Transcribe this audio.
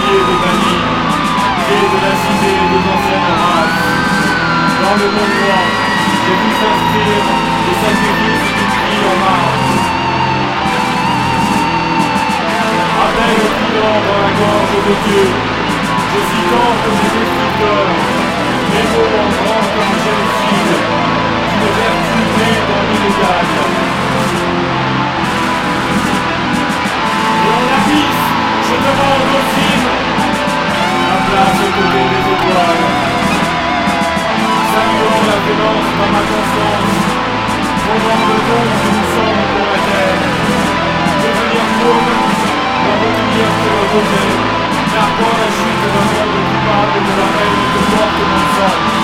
pied des bannis, pied de la cité des anciennes races. Dans le monde droit, j'ai vu s'inscrire les sacrifices d'une vie en Mars. Avec le cri d'or dans la gorge de Dieu, je suis tant comme des destructeurs, mes mots en grand comme génocide, d'une vertu née dans l'illégal. Et en abysse, je demande au cime la place aux côtés des étoiles. Saluant la violence dans ma conscience, fondant le don que nous sommes pour la terre. Devenir môme, n'en retenir que le rejet, narguant la chute d'un monde coupable de la haine que porte mon sang.